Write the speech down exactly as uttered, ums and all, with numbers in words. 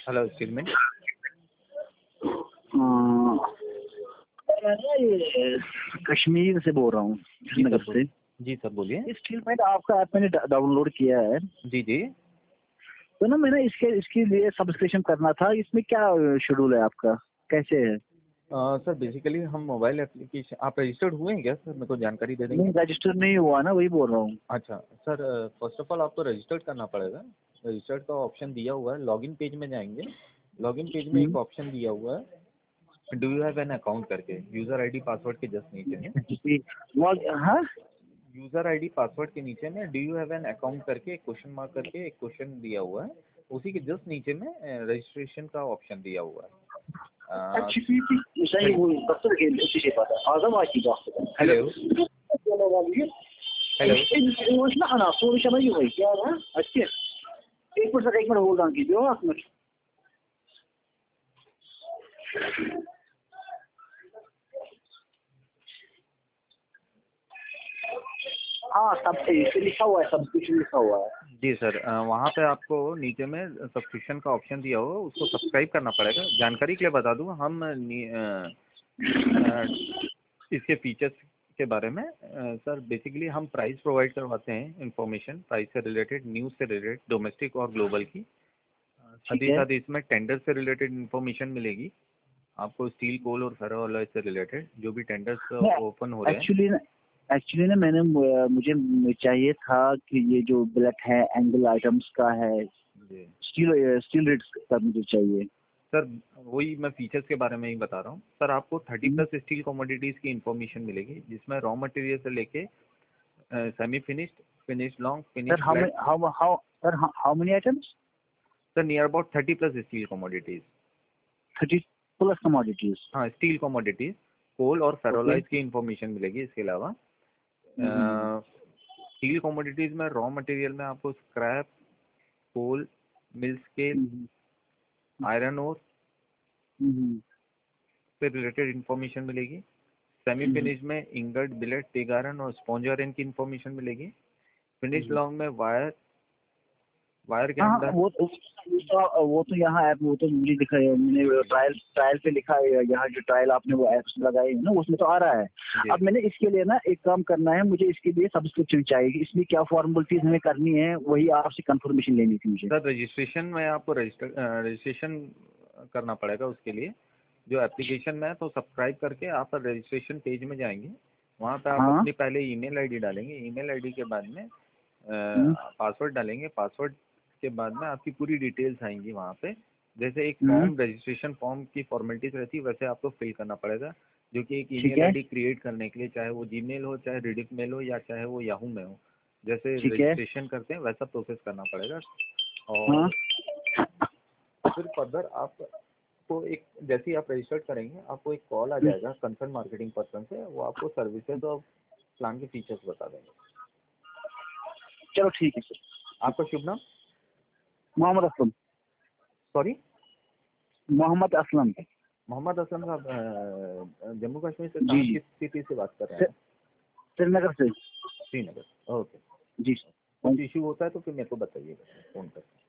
Hello, excuse me. हाँ, मैं ना ये कश्मीर से बोल रहा हूँ, जी श्रीनगर सर, बोल से। जी सर, बोलिए। ये स्टील प्लांट आपका ऐप मैंने डा डाउनलोड किया है, जी, जी। तो ना मैंने इसके इसके लिए सब्सक्रिप्शन करना था। इसमें क्या शेड्यूल है आपका? कैसे है? अ, सर बेसिकली हम मोबाइल एप्लीकेशन आप रजिस्टर्ड हुए हैं क्या सर? मेरे को जानकारी दे नहीं, देंगे? रजिस्टर नहीं हुआ ना, वही बोल रहा हूँ। अच्छा, सर फर्स्ट ऑफ ऑल आपको रजिस्टर्ड करना पड़ेगा। रजिस्टर्ड का ऑप्शन दिया हुआ है, लॉगिन पेज में जाएँगे। लॉगिन पेज में एक हुँ। ऑप्शन दिया हुआ है, do you have an account करके, यूज़र आईडी पासवर्ड के जस्ट नीचे में। जी, लॉग हाँ? यूज़र आईडी पासवर्ड के नीचे में do you have an account करके एक क्वेश्चन मार्क करके एक क्वेश्चन दिया हुआ है। उसी के जस्ट नीचे में अ, रजिस्ट्रेशन का ऑप्शन दिया हुआ है। अ, Saya betul ke itu siapa? Azam Aki dah. Hello, Hello वाली हेलो। ये वो ना ना सोनी समझ गई क्या है? अच्छे एक मिनट एक मिनट होल्ड ऑन कीजिए आप मिनट। हाँ, सब सही लिखा हुआ है, सब कुछ लिखा हुआ है। जी सर, अ, वहाँ पे आपको नीचे में सब्सक्रिप्शन का ऑप्शन दिया होगा, उसको सब्सक्राइब करना पड़ेगा। जानकारी के लिए बता दूँ, हम नी- अ, अ, इसके फीचर्स के बारे में अ, सर बेसिकली हम प्राइस प्रोवाइड करवाते हैं, इंफॉर्मेशन प्राइस से रिलेटेड, न्यूज़ से रिलेटेड, डोमेस्टिक और ग्लोबल की। अ, साथ ठीक ही है। साथ इसमें टेंडर से रिलेटेड इंफॉर्मेशन मिलेगी आपको, स्टील, कोल और फेरो अलॉय से रिलेटेड जो भी टेंडर्स ओपन हो रहे हैं। एक्चुअली ना एक्चुअली ना मैंने मुझे चाहिए था कि ये जो ब्लैक है एंगल आइटम्स का है, जी स्टील स्टील रेट्स का मुझे चाहिए। सर, वही मैं फीचर्स के बारे में ही बता रहा हूँ सर। आपको thirty hmm. Plus steel commodities की इन्फॉर्मेशन मिलेगी, जिसमें रॉ मटेरियल से लेके semi finished, finish long, sir finish how flat. Many how how sir how many items? Sir near about thirty plus steel commodities. Thirty plus commodities. हाँ, steel commodities, coal और okay. Ferroalloys की information मिलेगी। इसके अलावा हम्म। Steel commodities में raw material में आपको scrap, coal, mill scale, iron ore से रिलेटेड इन्फॉर्मेशन मिलेगी। सेमी फिनिश में इंगट, बिलेट, टिग आयरन और स्पॉन्ज आयरन की इन्फॉर्मेशन मिलेगी। फिनिश लॉन्ग में वायर, वायर के हाँ, अंदर। वो तो उसका वो तो यहाँ ऐप वो तो मुझे दिखा है, मैंने ट्रायल ट्रायल पे लिखा है यहाँ जो ट्रायल आपने वो ऐप्स लगाए हैं ना उसमें तो आ रहा है। जी अब मैंने इसके लिए ना एक काम करना है, मुझे इसके लिए सब्सक्रिप्शन चाहिए। इसमें क्या फॉर्मेलिटीज हमें करनी है, वही आपसे कंफर्मेशन लेनी थी मुझे। सर, रजिस्ट्रेशन में आपको रजिस्टर रजिस्ट्रेशन करना पड़ेगा। उसके लिए जो एप्लीकेशन में है, तो सब्सक्राइब करके आप रजिस्ट्रेशन पेज में जाएंगे। वहाँ पे आप हाँ। अपनी पहले ईमेल आईडी डालेंगे। ईमेल आईडी के बाद में हम्म। पासवर्ड डालेंगे। पासवर्ड के बाद में आपकी पूरी डिटेल्स आएंगी वहाँ पे। जैसे एक हम्म। फॉर्म, रजिस्ट्रेशन फॉर्म की फॉर्मेलिटीज रहती है, वैसे आपको फिल करना पड़ेगा। जो कि एक ठीक ईमेल है। आईडी क्रिएट करने के लिए, चाहे वो जीमेल हो, चाहे रिडिफ मेल हो, या चाहे वो याहू में हो, जैसे ठीक है। रजिस्ट्रेशन करते हैं वैसा प्रोसेस करना पड़ेगा। हाँ। और फिर फर्दर आपको एक, जैसे ही आप रजिस्टर्ड करेंगे, आपको एक कॉल आ हम्म। जाएगा कंसर्न मार्केटिंग पर्सन से। वो आपको सर्विसेज और प्लान के फीचर्स बता देंगे। चलो ठीक है सर। आपका शुभ नाम? मोहम्मद असलम। सॉरी? मोहम्मद असलम। मोहम्मद असलम साहब, अ, जम्मू कश्मीर से जी कहाँ, जी। किस सिटी से बात कर रहे श्री- हैं? श्रीनगर से। श्रीनगर। ओके। जी। कुछ इशू होता है तो फिर मेरे को बताइएगा फ़ोन करके।